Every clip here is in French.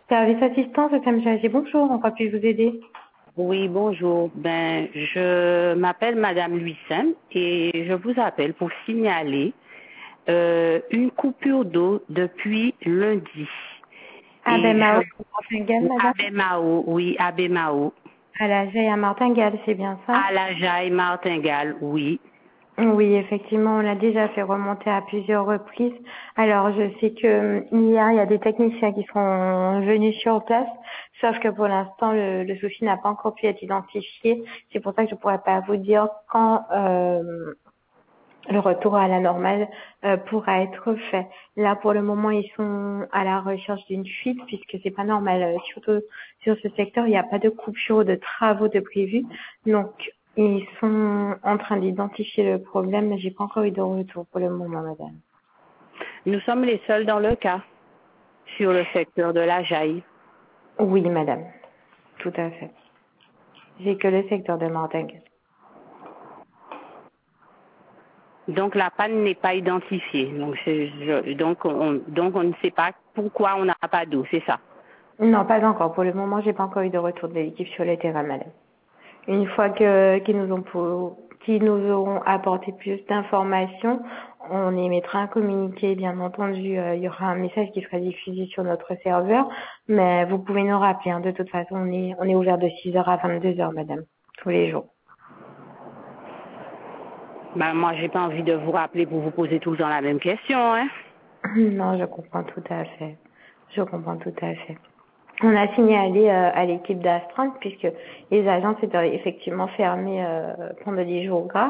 Service assistance, SMG, bonjour, on va puis vous aider. Oui, bonjour. Je m'appelle Madame Luisen et je vous appelle pour signaler une coupure d'eau depuis lundi. Et Abemao, Martingale, madame. Abemao, oui, Abemao. À la Jaille à Martingale, c'est bien ça? À la Jaille Martingale, oui. Oui, effectivement, on l'a déjà fait remonter à plusieurs reprises. Alors, je sais que hier, il y a des techniciens qui sont venus sur place, sauf que pour l'instant, le souci n'a pas encore pu être identifié. C'est pour ça que je pourrais pas vous dire quand le retour à la normale pourra être fait. Là, pour le moment, ils sont à la recherche d'une fuite puisque c'est pas normal. Surtout sur ce secteur, il n'y a pas de coupure de travaux de prévu. Donc, ils sont en train d'identifier le problème, mais j'ai pas encore eu de retour pour le moment, madame. Nous sommes les seuls dans le cas sur le secteur de la Jaille. Oui, madame. Tout à fait. J'ai que le secteur de Martingue. Donc la panne n'est pas identifiée. Donc on ne sait pas pourquoi on n'a pas d'eau, c'est ça. Non, pas encore. Pour le moment, j'ai pas encore eu de retour de l'équipe sur le terrain, madame. Une fois que qu'ils nous auront apporté plus d'informations, on émettra un communiqué, bien entendu. Il y aura un message qui sera diffusé sur notre serveur, mais vous pouvez nous rappeler. Hein. De toute façon, on est ouvert de 6 heures à 22 heures, madame, tous les jours. Moi, j'ai pas envie de vous rappeler pour vous poser tout le temps la même question, hein. Non, je comprends tout à fait. Je comprends tout à fait. On a signalé à l'équipe d'astreinte puisque les agences étaient effectivement fermées pendant les jours gras.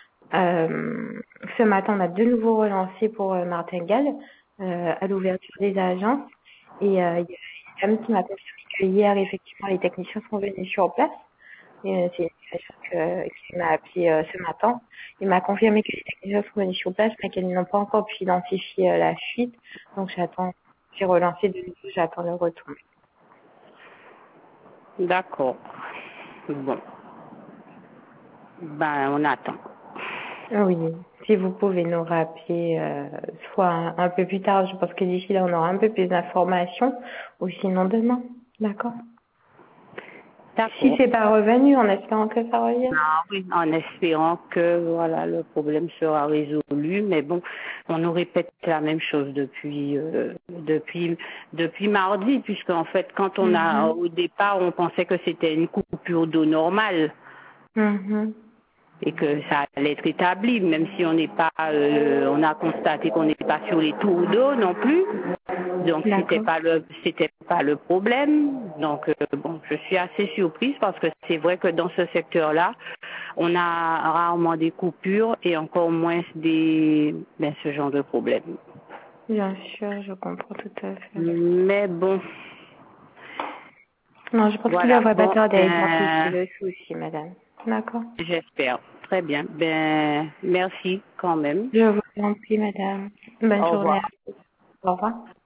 Ce matin, on a de nouveau relancé pour Martingale à l'ouverture des agences. Et il y a une dame qui m'a confirmé que hier, effectivement, les techniciens sont venus sur place. Et, c'est une situation qui m'a appelé ce matin. Il m'a confirmé que les techniciens sont venus sur place, mais qu'ils n'ont pas encore pu identifier la fuite. Donc j'ai relancé de nouveau, j'attends le retour. D'accord. Bon. On attend. Oui, si vous pouvez nous rappeler soit un peu plus tard, je pense que d'ici là on aura un peu plus d'informations, ou sinon demain, d'accord? Si D'accord. c'est pas revenu, en espérant que ça revienne. Ah oui, en espérant que voilà le problème sera résolu, mais bon, on nous répète la même chose depuis mardi, puisque en fait quand Mhm. au départ on pensait que c'était une coupure d'eau normale Mhm. et que ça allait être établi, même si on a constaté qu'on n'est pas sur les tours d'eau non plus. Donc D'accord. c'était pas le problème. Donc bon, je suis assez surprise parce que c'est vrai que dans ce secteur-là, on a rarement des coupures et encore moins ce genre de problème. Bien sûr, je comprends tout à fait. Mais bon, Non, je pense qu'il voilà. devrait pas Bon, tarder à identifier le souci, madame. D'accord. j'espère. Très bien. Merci quand même. Je vous en prie, madame. Bonne Au journée revoir. à vous. Au revoir.